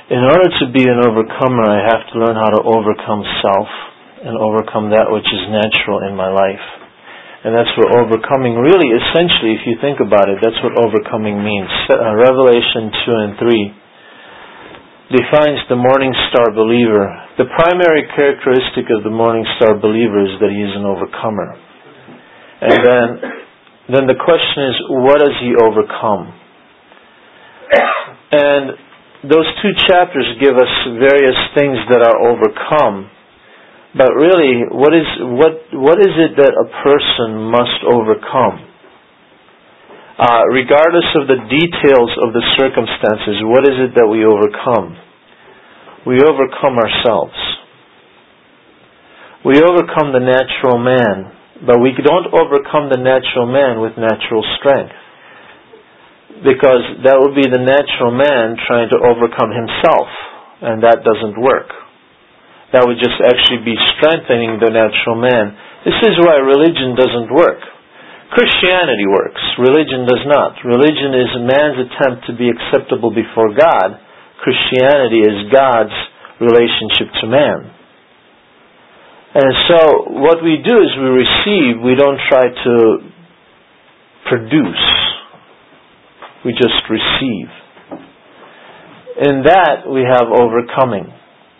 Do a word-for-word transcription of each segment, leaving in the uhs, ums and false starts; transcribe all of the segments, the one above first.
In order to be an overcomer, I have to learn how to overcome self and overcome that which is natural in my life. And that's what overcoming really, essentially, if you think about it, that's what overcoming means. Uh, Revelation two and three defines the morning star believer. The primary characteristic of the morning star believer is that he is an overcomer. And then, then the question is, what does he overcome? And those two chapters give us various things that are overcome. But really, what is what what is it that a person must overcome? Uh, regardless of the details of the circumstances, what is it that we overcome? We overcome ourselves. We overcome the natural man, but we don't overcome the natural man with natural strength. Because that would be the natural man trying to overcome himself, and that doesn't work. That would just actually be strengthening the natural man. This is why religion doesn't work. Christianity works. Religion does not. Religion is man's attempt to be acceptable before God. Christianity is God's relationship to man. And so what we do is we receive. We don't try to produce. We just receive. In that we have overcoming.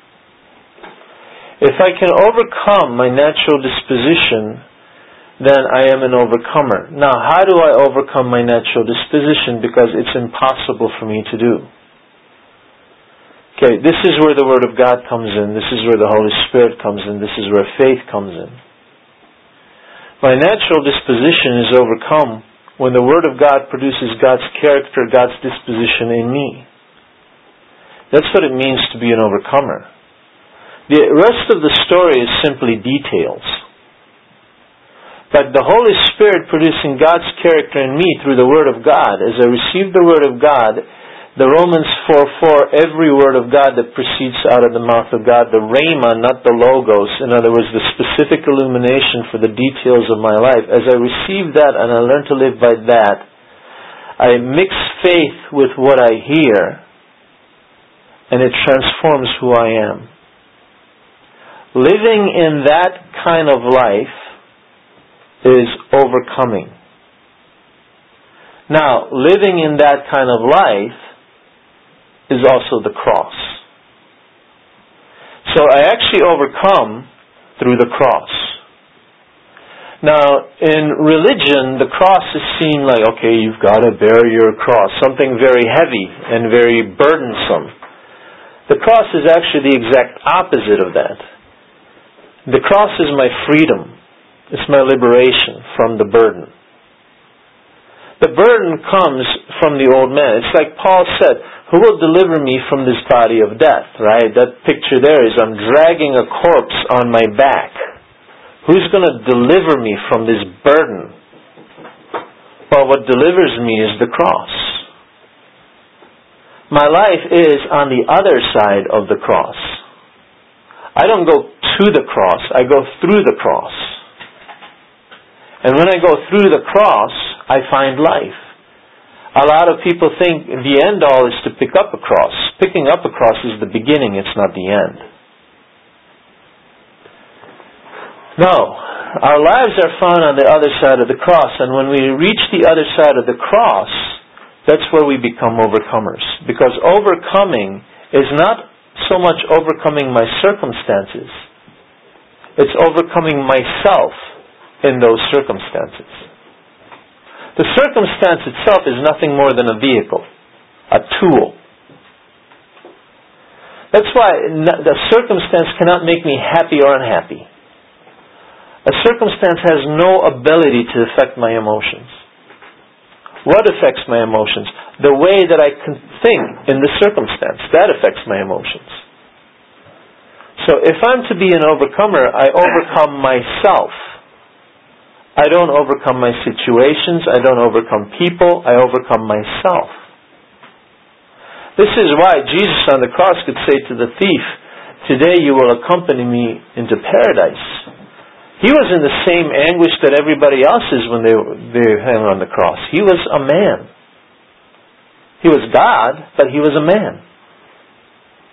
If I can overcome my natural disposition, then I am an overcomer. Now, how do I overcome my natural disposition? Because it's impossible for me to do. Okay, this is where the Word of God comes in. This is where the Holy Spirit comes in. This is where faith comes in. My natural disposition is overcome when the Word of God produces God's character, God's disposition in me. That's what it means to be an overcomer. The rest of the story is simply details. But the Holy Spirit producing God's character in me through the Word of God, as I receive the Word of God, the Romans four four, every Word of God that proceeds out of the mouth of God, the Rhema, not the Logos, in other words, the specific illumination for the details of my life, as I receive that and I learn to live by that, I mix faith with what I hear, and it transforms who I am. Living in that kind of life is overcoming. Now, living in that kind of life is also the cross. So I actually overcome through the cross. Now, in religion, the cross is seen like, okay, you've got to bear your cross, something very heavy and very burdensome. The cross is actually the exact opposite of that. The cross is my freedom. It's my liberation from the burden. The burden comes from the old man. It's like Paul said, who will deliver me from this body of death, right? That picture there is I'm dragging a corpse on my back. Who's going to deliver me from this burden? Well, what delivers me is the cross. My life is on the other side of the cross. I don't go to the cross, I go through the cross. And when I go through the cross, I find life. A lot of people think the end all is to pick up a cross. Picking up a cross is the beginning, it's not the end. No, our lives are found on the other side of the cross, and when we reach the other side of the cross, that's where we become overcomers. Because overcoming is not so much overcoming my circumstances. It's overcoming myself in those circumstances. The circumstance itself is nothing more than a vehicle, a tool. That's why the circumstance cannot make me happy or unhappy. A circumstance has no ability to affect my emotions. What affects my emotions? The way that I can think in the circumstance. That affects my emotions. So if I'm to be an overcomer, I overcome myself. I don't overcome my situations. I don't overcome people. I overcome myself. This is why Jesus on the cross could say to the thief, "Today you will accompany me into paradise." He was in the same anguish that everybody else is when they, they hang on the cross. He was a man. He was God, but he was a man.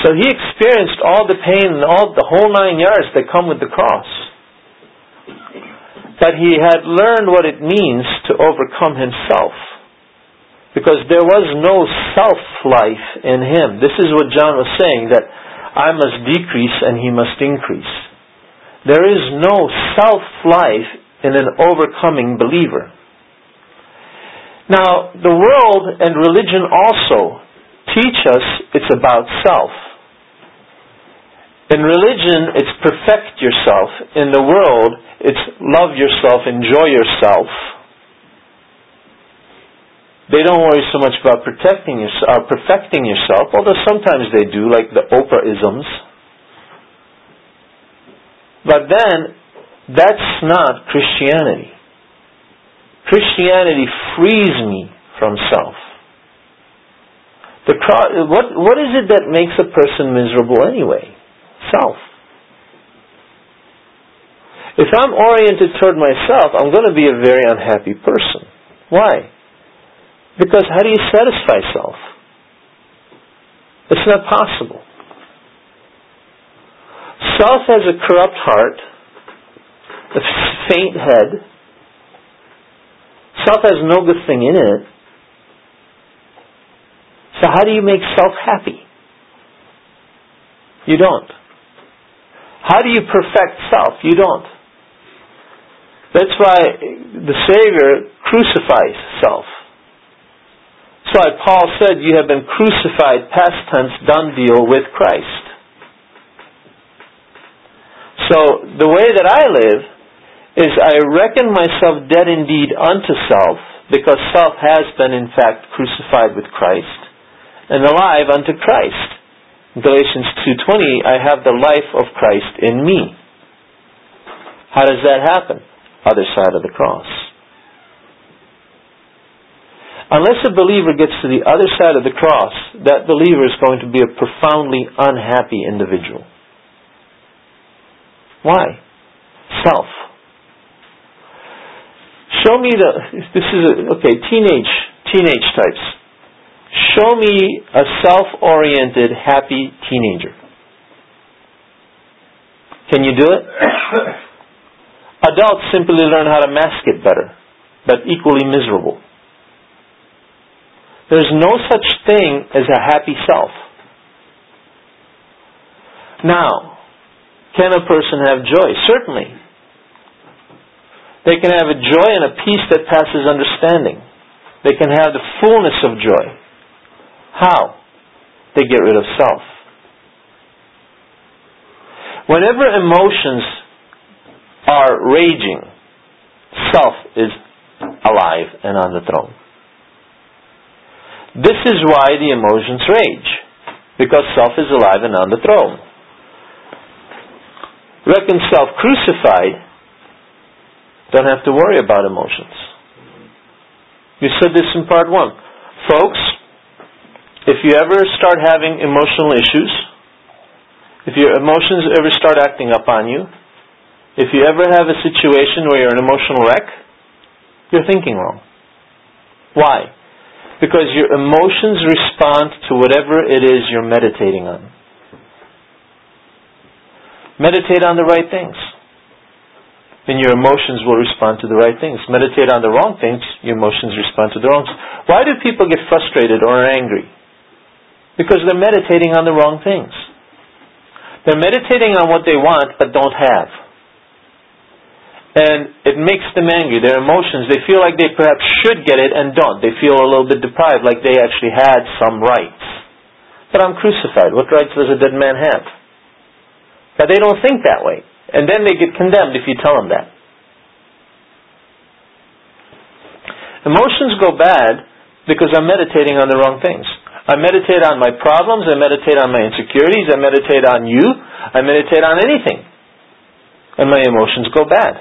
So he experienced all the pain and all the whole nine yards that come with the cross. But he had learned what it means to overcome himself. Because there was no self-life in him. This is what John was saying, that I must decrease and he must increase. There is no self-life in an overcoming believer. Now, the world and religion also teach us it's about self. In religion, it's perfect yourself. In the world, it's love yourself, enjoy yourself. They don't worry so much about protecting yourself, uh, perfecting yourself, although sometimes they do, like the Oprah-isms. But then, that's not Christianity. Christianity frees me from self. The cross, what, what is it that makes a person miserable anyway? Self. If I'm oriented toward myself, I'm going to be a very unhappy person. Why? Because how do you satisfy self? It's not possible. Self has a corrupt heart, a faint head. Self has no good thing in it. So how do you make self happy? You don't. How do you perfect self? You don't. That's why the Savior crucifies self. That's why Paul said, you have been crucified, past tense, done deal, with Christ. So the way that I live is I reckon myself dead indeed unto self, because self has been in fact crucified with Christ, and alive unto Christ. Galatians two twenty, I have the life of Christ in me. How does that happen? Other side of the cross. Unless a believer gets to the other side of the cross, that believer is going to be a profoundly unhappy individual. Why? Self. Show me the, this is a, okay, teenage, teenage types. Show me a self-oriented, happy teenager. Can you do it? Adults simply learn how to mask it better, but equally miserable. There's no such thing as a happy self. Now, can a person have joy? Certainly. They can have a joy and a peace that passes understanding. They can have the fullness of joy. How? They get rid of self. Whenever emotions are raging, self is alive and on the throne. This is why the emotions rage, because self is alive and on the throne. Reckon self crucified, don't have to worry about emotions. You said this in part one. Folks, if you ever start having emotional issues, if your emotions ever start acting up on you, if you ever have a situation where you're an emotional wreck, you're thinking wrong. Why? Because your emotions respond to whatever it is you're meditating on. Meditate on the right things, and your emotions will respond to the right things. Meditate on the wrong things, your emotions respond to the wrong things. Why do people get frustrated or angry? Because they're meditating on the wrong things. They're meditating on what they want but don't have. And it makes them angry. Their emotions, they feel like they perhaps should get it and don't. They feel a little bit deprived, like they actually had some rights. But I'm crucified. What rights does a dead man have? But they don't think that way. And then they get condemned if you tell them that. Emotions go bad because I'm meditating on the wrong things. I meditate on my problems, I meditate on my insecurities, I meditate on you, I meditate on anything. And my emotions go bad.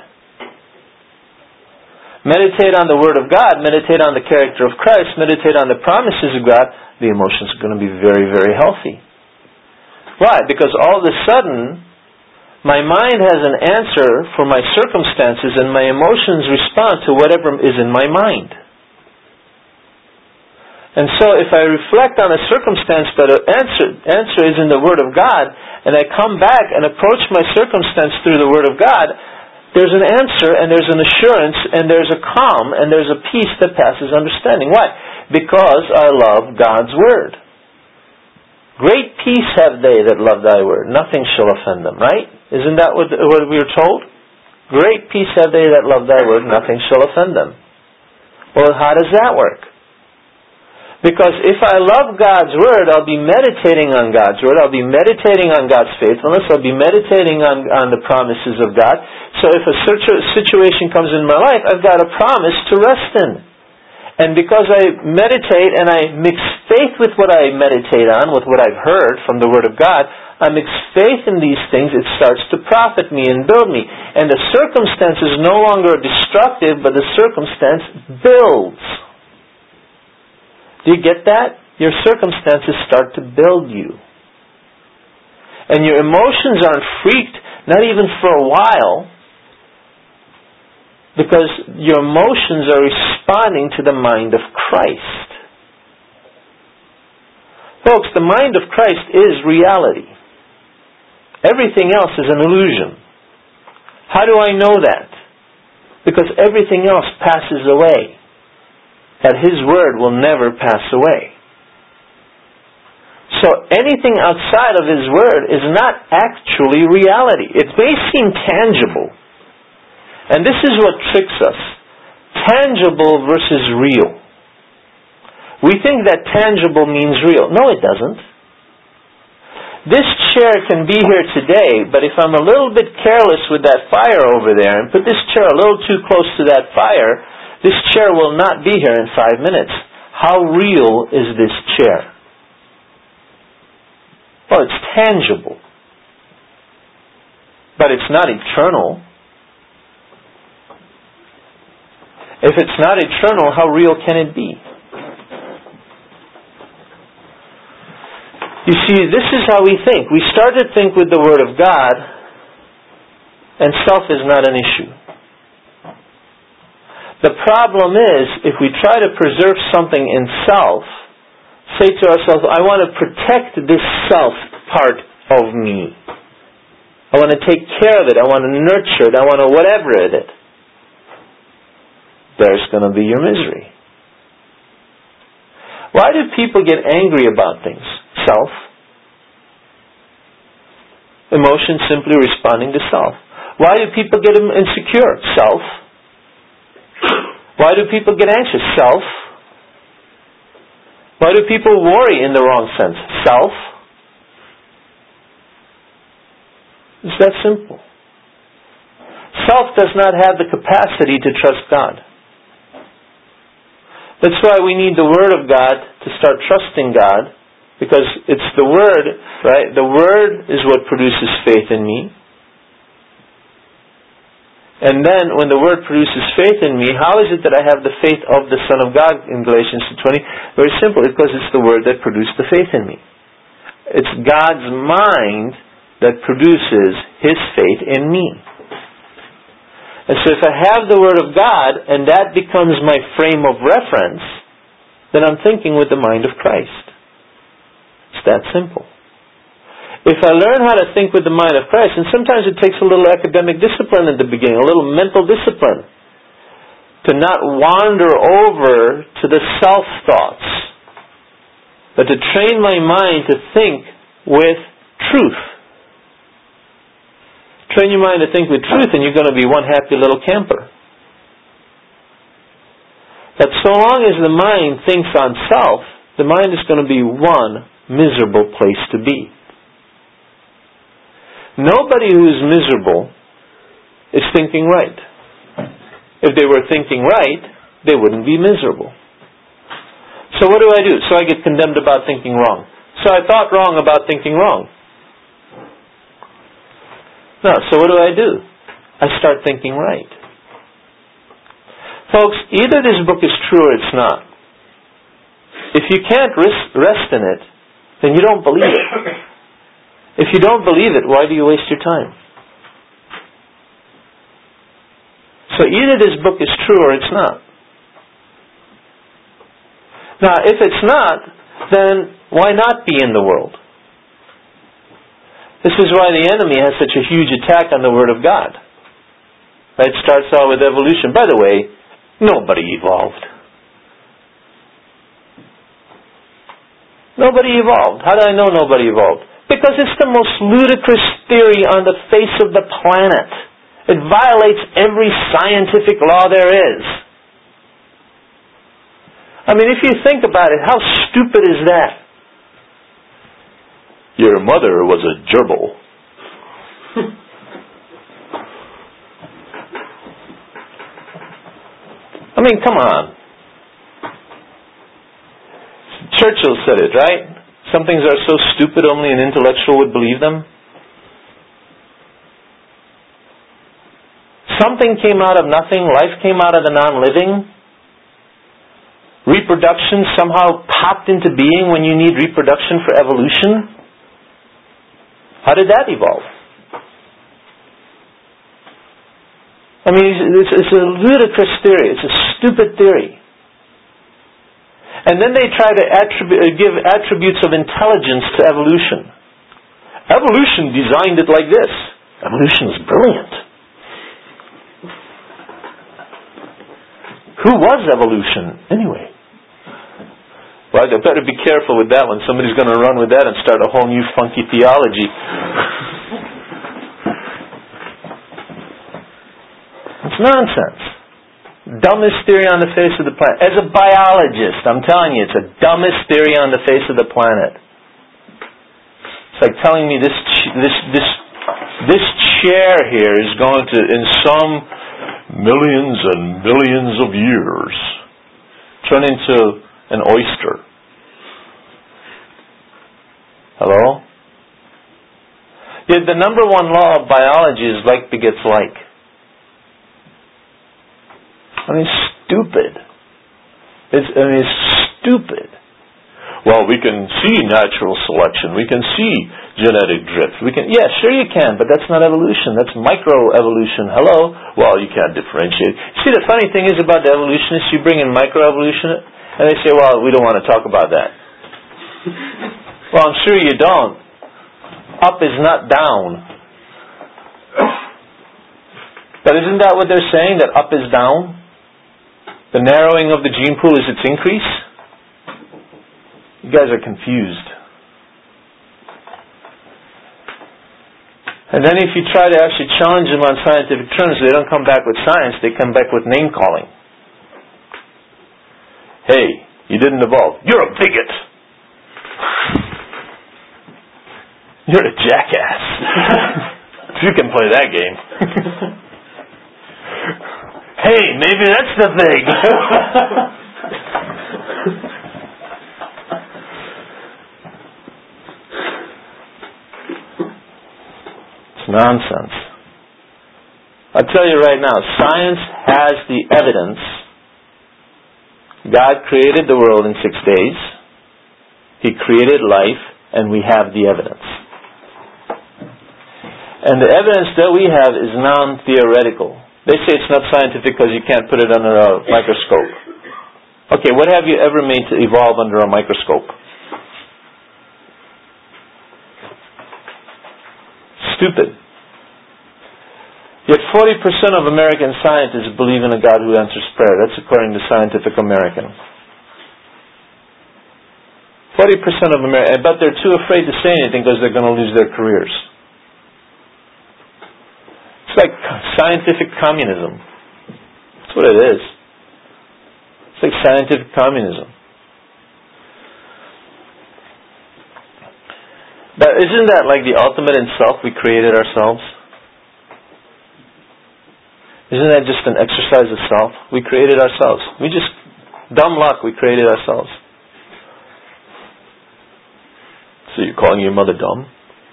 Meditate on the Word of God, meditate on the character of Christ, meditate on the promises of God, the emotions are going to be very, very healthy. Why? Because all of a sudden, my mind has an answer for my circumstances and my emotions respond to whatever is in my mind. And so if I reflect on a circumstance but the answer, answer is in the Word of God, and I come back and approach my circumstance through the Word of God, there's an answer and there's an assurance and there's a calm and there's a peace that passes understanding. Why? Because I love God's Word. Great peace have they that love Thy Word. Nothing shall offend them, right? Isn't that what, what we were told? Great peace have they that love Thy Word. Nothing shall offend them. Well, how does that work? Because if I love God's Word, I'll be meditating on God's Word. I'll be meditating on God's faithfulness. I'll be meditating on, on the promises of God. So if a situation comes in my life, I've got a promise to rest in. And because I meditate and I mix faith with what I meditate on, with what I've heard from the Word of God, I mix faith in these things, it starts to profit me and build me. And the circumstance is no longer destructive, but the circumstance builds. Do you get that? Your circumstances start to build you. And your emotions aren't freaked, not even for a while, because your emotions are responding to the mind of Christ. Folks, the mind of Christ is reality. Everything else is an illusion. How do I know that? Because everything else passes away. That His Word will never pass away. So anything outside of His Word is not actually reality. It may seem tangible. And this is what tricks us. Tangible versus real. We think that tangible means real. No, it doesn't. This chair can be here today, but if I'm a little bit careless with that fire over there and put this chair a little too close to that fire, this chair will not be here in five minutes. How real is this chair? Well, it's tangible. But it's not eternal. If it's not eternal, how real can it be? You see, this is how we think. We start to think with the Word of God, and self is not an issue. The problem is, if we try to preserve something in self, say to ourselves, I want to protect this self part of me. I want to take care of it. I want to nurture it. I want to whatever it. There's going to be your misery. Why do people get angry about things? Self. Emotion simply responding to self. Why do people get insecure? Self. Why do people get anxious? Self. Why do people worry in the wrong sense? Self. It's that simple. Self does not have the capacity to trust God. That's why we need the Word of God to start trusting God, because it's the Word, right? The Word is what produces faith in me. And then, when the Word produces faith in me, how is it that I have the faith of the Son of God in Galatians two twenty? Very simple, because it's the Word that produced the faith in me. It's God's mind that produces His faith in me. And so if I have the Word of God, and that becomes my frame of reference, then I'm thinking with the mind of Christ. It's that simple. If I learn how to think with the mind of Christ, and sometimes it takes a little academic discipline at the beginning, a little mental discipline, to not wander over to the self-thoughts, but to train my mind to think with truth. Train your mind to think with truth, and you're going to be one happy little camper. But so long as the mind thinks on self, the mind is going to be one miserable place to be. Nobody who is miserable is thinking right. If they were thinking right, they wouldn't be miserable. So what do I do? So I get condemned about thinking wrong. So I thought wrong about thinking wrong. No, so what do I do? I start thinking right. Folks, either this book is true or it's not. If you can't rest in it, then you don't believe it. If you don't believe it, why do you waste your time? So either this book is true or it's not. Now, if it's not, then why not be in the world? This is why the enemy has such a huge attack on the Word of God. Right? It starts out with evolution. By the way, nobody evolved. Nobody evolved. How do I know nobody evolved? Because it's the most ludicrous theory on the face of the planet. It violates every scientific law there is. I mean, if you think about it, how stupid is that? Your mother was a gerbil. I mean, come on. Churchill said it, right? Some things are so stupid only an intellectual would believe them. Something came out of nothing. Life came out of the non-living. Reproduction somehow popped into being when you need reproduction for evolution. How did that evolve? I mean, it's, it's a ludicrous theory. It's a stupid theory. And then they try to attribute, give attributes of intelligence to evolution. Evolution designed it like this. Evolution is brilliant. Who was evolution, anyway? Well, I better be careful with that one. Somebody's going to run with that and start a whole new funky theology. It's nonsense. Dumbest theory on the face of the planet. As a biologist, I'm telling you, it's the dumbest theory on the face of the planet. It's like telling me this this this this chair here is going to, in some millions and millions of years, turn into an oyster. Hello? Yet the number one law of biology is like begets like. I mean, stupid. It's, I mean, it's stupid. Well, we can see natural selection. We can see genetic drift. We can, yeah, sure you can, but that's not evolution. That's microevolution. Hello? Well, you can't differentiate. See, the funny thing is about the evolutionists, you bring in microevolution, and they say, well, we don't want to talk about that. Well, I'm sure you don't. Up is not down. But isn't that what they're saying, that up is down? The narrowing of the gene pool is its increase? You guys are confused. And then if you try to actually challenge them on scientific terms, they don't come back with science, they come back with name calling. Hey, you didn't evolve. You're a bigot. You're a jackass. If you can play that game. Hey, maybe that's the thing. It's nonsense. I'll tell you right now, science has the evidence. God created the world in six days. He created life, and we have the evidence. And the evidence that we have is non-theoretical. They say it's not scientific because you can't put it under a microscope. Okay, what have you ever made to evolve under a microscope? Stupid. Yet forty percent of American scientists believe in a God who answers prayer. That's according to Scientific American. forty percent of Americans, but they're too afraid to say anything because they're going to lose their careers. It's like scientific communism. That's what it is. It's like scientific communism. But isn't that like the ultimate in self? We created ourselves. Isn't that just an exercise of self? We created ourselves. We just, dumb luck, we created ourselves. So you're calling your mother dumb?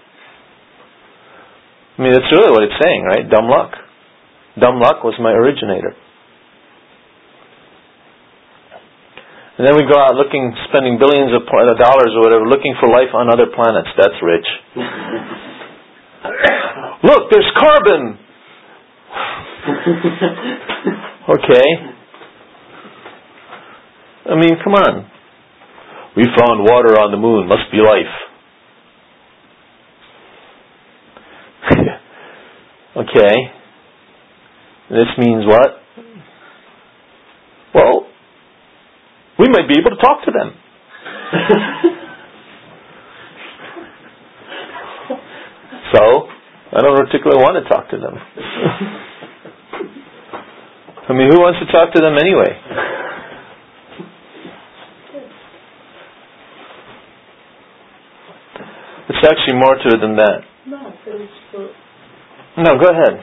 I mean, that's really what it's saying, right? Dumb luck. Dumb luck was my originator. And then we go out looking, spending billions of dollars or whatever, looking for life on other planets. That's rich. Look, there's carbon! Okay. I mean, come on. We found water on the moon. Must be life. Okay. This means what? Well, we might be able to talk to them. So, I don't particularly want to talk to them. I mean, who wants to talk to them anyway? It's actually more to it than that. No, it's for... No, go ahead.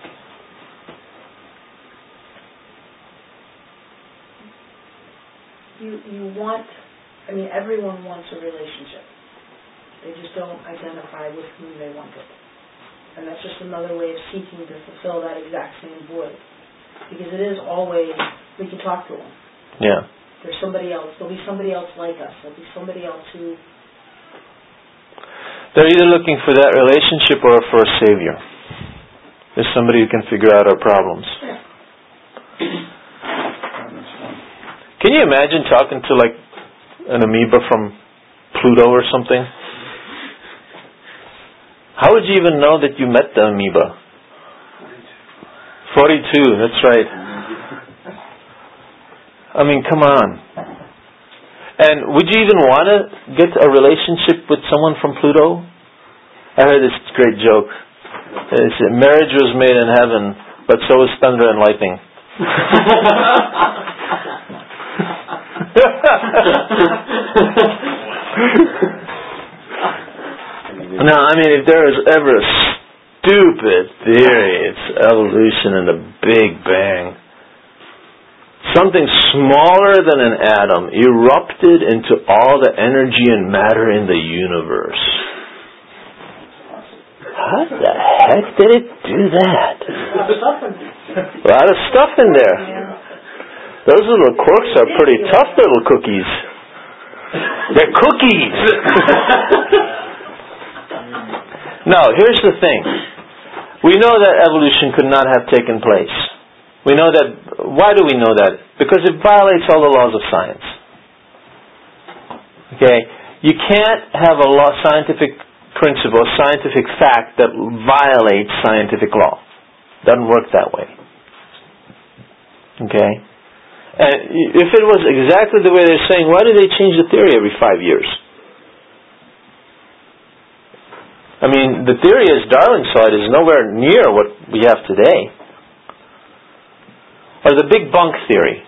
You you want, I mean, everyone wants a relationship. They just don't identify with whom they want it. And that's just another way of seeking to fulfill that exact same void. Because it is always, we can talk to them. Yeah. There's somebody else. There'll be somebody else like us. There'll be somebody else who... They're either looking for that relationship or for a savior. There's somebody who can figure out our problems. Yeah. Can you imagine talking to like an amoeba from Pluto or something? How would you even know that you met the amoeba? forty-two, that's right. I mean, come on. And would you even want to get a relationship with someone from Pluto? I heard this great joke. They said, marriage was made in heaven, but so was thunder and lightning. No, I mean, if there is ever a stupid theory, it's evolution and the Big Bang. Something smaller than an atom erupted into all the energy and matter in the universe. How the heck did it do that? A lot of stuff in there. Those little quarks are pretty tough little cookies. They're cookies! Now, here's the thing. We know that evolution could not have taken place. We know that. Why do we know that? Because it violates all the laws of science. Okay? You can't have a law, scientific principle, scientific fact that violates scientific law. Doesn't work that way. Okay? And if it was exactly the way they're saying, why do they change the theory every five years? I mean, the theory as Darwin saw it is nowhere near what we have today. Or the Big Bang theory.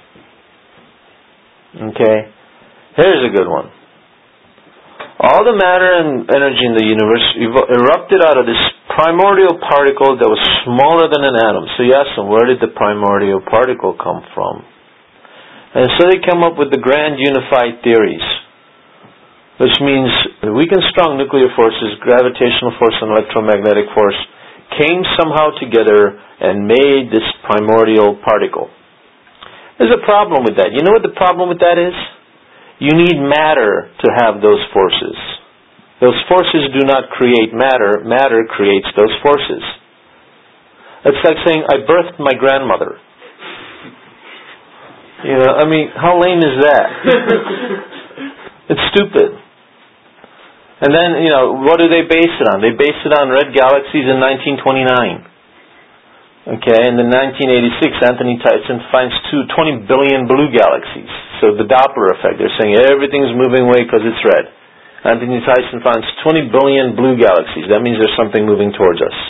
Okay? Here's a good one. All the matter and energy in the universe ev- erupted out of this primordial particle that was smaller than an atom. So you ask them, where did the primordial particle come from? And so they come up with the grand unified theories, which means weak and strong nuclear forces, gravitational force and electromagnetic force, came somehow together and made this primordial particle. There's a problem with that. You know what the problem with that is? You need matter to have those forces. Those forces do not create matter. Matter creates those forces. It's like saying, I birthed my grandmother. You know, I mean, how lame is that? It's stupid. And then, you know, what do they base it on? They base it on red galaxies in nineteen twenty-nine. Okay, and in nineteen eighty-six, Anthony Tyson finds two, twenty billion blue galaxies. So the Doppler effect, they're saying everything's moving away because it's red. Anthony Tyson finds twenty billion blue galaxies. That means there's something moving towards us.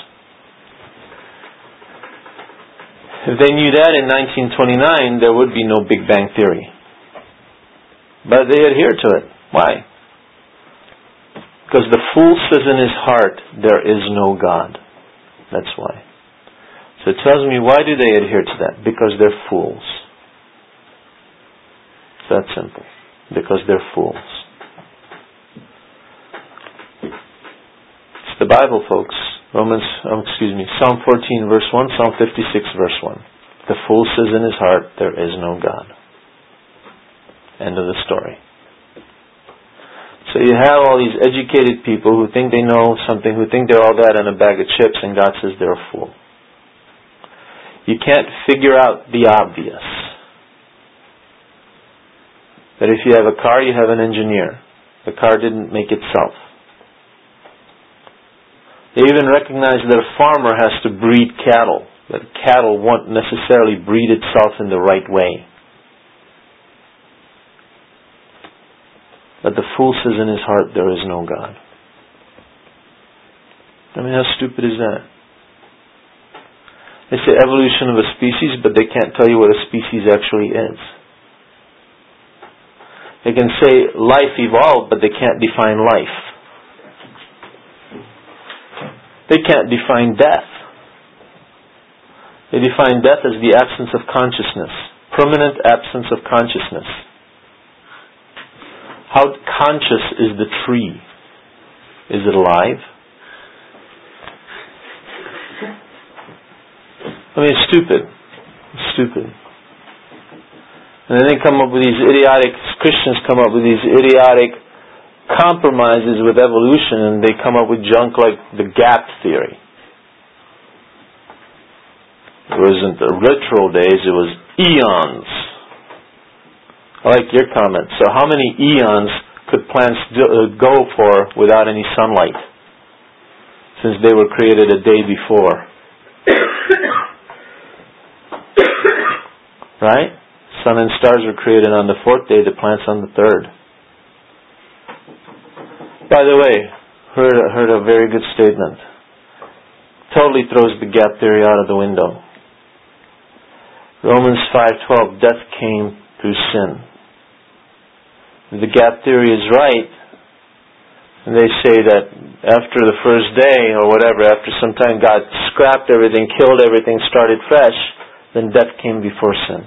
If they knew that in nineteen twenty-nine, there would be no Big Bang theory. But they adhere to it. Why? Because the fool says in his heart, there is no God. That's why. So it tells me, why do they adhere to that? Because they're fools. It's that simple. Because they're fools. It's the Bible, folks. Romans, um, excuse me, Psalm fourteen verse one, Psalm fifty-six verse one. The fool says in his heart, there is no God. End of the story. So you have all these educated people who think they know something, who think they're all that in a bag of chips, and God says they're a fool. You can't figure out the obvious. that if you have a car, you have an engineer. The car didn't make itself. They even recognize that a farmer has to breed cattle, that cattle won't necessarily breed itself in the right way. But the fool says in his heart, there is no God. I mean, how stupid is that? They say evolution of a species, but they can't tell you what a species actually is. They can say life evolved, but they can't define life. They can't define death. They define death as the absence of consciousness, permanent absence of consciousness. How conscious is the tree? Is it alive? I mean, it's stupid. It's stupid. And then they come up with these idiotic, Christians come up with these idiotic compromises with evolution, and they come up with junk like the gap theory. It wasn't the literal days, it was eons. I like your comment. So how many eons could plants do, uh, go for without any sunlight? Since they were created a day before. Right? Sun and stars were created on the fourth day, the plants on the third. By the way, heard, heard a very good statement. Totally throws the gap theory out of the window. Romans five twelve, death came through sin. If the gap theory is right, and they say that after the first day, or whatever, after some time God scrapped everything, killed everything, started fresh, then death came before sin.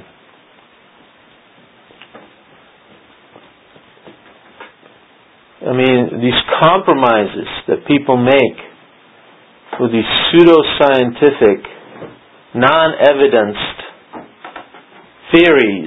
I mean, these compromises that people make with these pseudo-scientific, non-evidenced theories,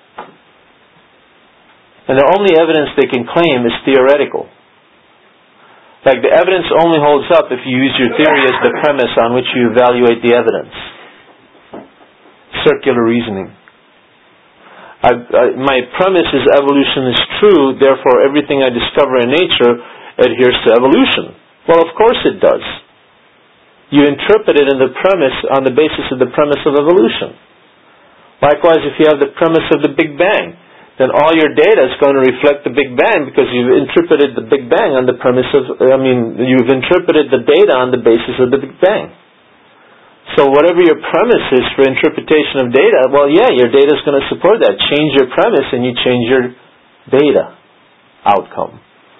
and the only evidence they can claim is theoretical. Like the evidence only holds up if you use your theory as the premise on which you evaluate the evidence. Circular reasoning. I, I, my premise is evolution is true, therefore everything I discover in nature adheres to evolution. Well, of course it does. You interpret it in the premise on the basis of the premise of evolution. Likewise, if you have the premise of the Big Bang, then all your data is going to reflect the Big Bang because you've interpreted the Big Bang on the premise of, I mean, you've interpreted the data on the basis of the Big Bang. So whatever your premise is for interpretation of data, well, yeah, your data is going to support that. Change your premise and you change your data outcome.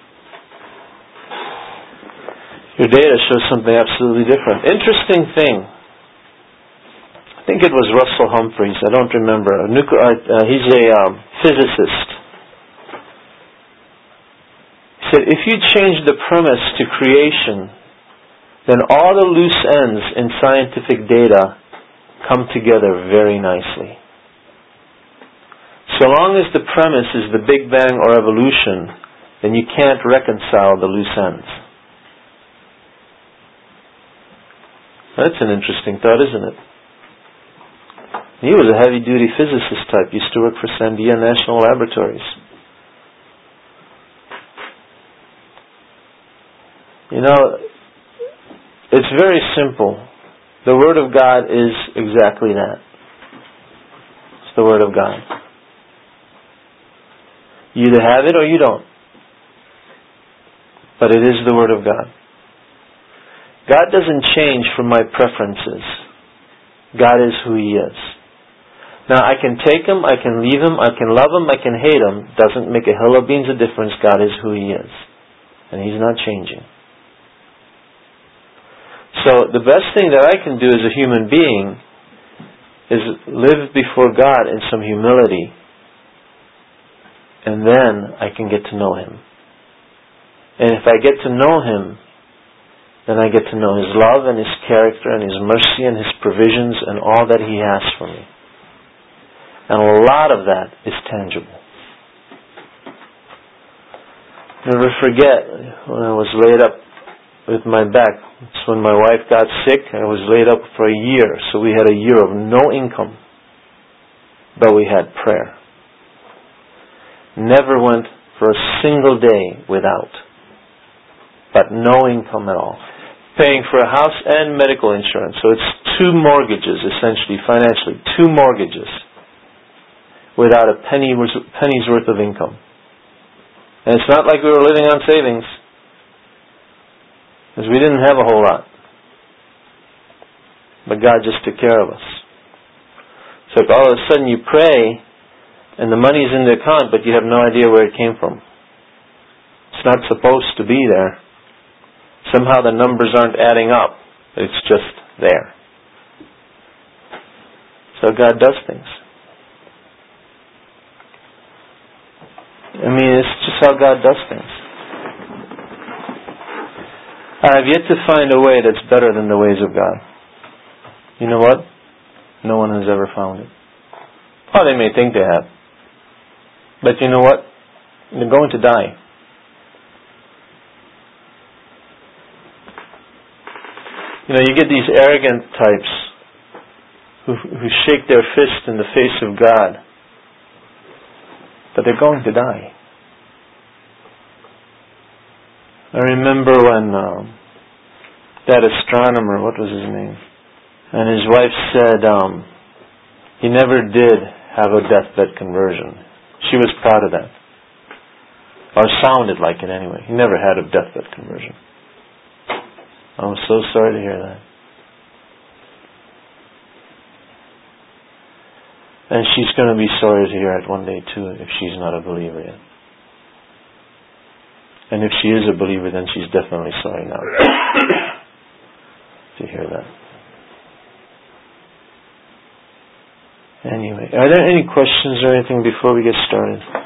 Your data shows something absolutely different. Interesting thing. I think it was Russell Humphreys. I don't remember. A nuclear, uh, he's a um, physicist. He said, if you change the premise to creation, then all the loose ends in scientific data come together very nicely. So long as the premise is the Big Bang or evolution, then you can't reconcile the loose ends. That's an interesting thought, isn't it? He was a heavy-duty physicist type, used to work for Sandia National Laboratories. You know, it's very simple. The Word of God is exactly that. It's the Word of God. You either have it or you don't. But it is the Word of God. God doesn't change from my preferences. God is who He is. Now, I can take Him, I can leave Him, I can love Him, I can hate Him. Doesn't make a hill of beans of difference. God is who He is. And He's not changing. So the best thing that I can do as a human being is live before God in some humility, and then I can get to know Him. And if I get to know Him, then I get to know His love and His character and His mercy and His provisions and all that He has for me. And a lot of that is tangible. Never forget when I was laid up with my back. It's when my wife got sick. I was laid up for a year. So we had a year of no income. But we had prayer. never went for a single day without. But no income at all. Paying for a house and medical insurance. So it's two mortgages, essentially, financially. Two mortgages. Without a penny, penny's worth of income. And it's not like we were living on savings. Because we didn't have a whole lot. But God just took care of us. So if all of a sudden you pray, and the money's in the account, but you have no idea where it came from. It's not supposed to be there. Somehow the numbers aren't adding up. It's just there. So God does things. I mean, it's just how God does things. I have yet to find a way that's better than the ways of God. You know what? No one has ever found it. Oh, they may think they have. But you know what? They're going to die. You know, you get these arrogant types who, who shake their fist in the face of God. But they're going to die. I remember when um, that astronomer, what was his name? And his wife said um, he never did have a deathbed conversion. She was proud of that. Or sounded like it anyway. He never had a deathbed conversion. I'm so sorry to hear that. And she's going to be sorry to hear it one day too if she's not a believer yet. And if she is a believer, then she's definitely sorry now to hear that. Anyway, are there any questions or anything before we get started?